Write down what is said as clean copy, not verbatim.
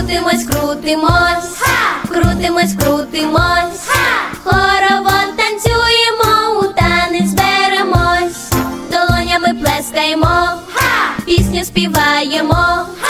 Крутимось, крутимось, крутимось, крутимось, хоровод танцюємо, у танець зберемось, долонями плескаємо, пісню співаємо.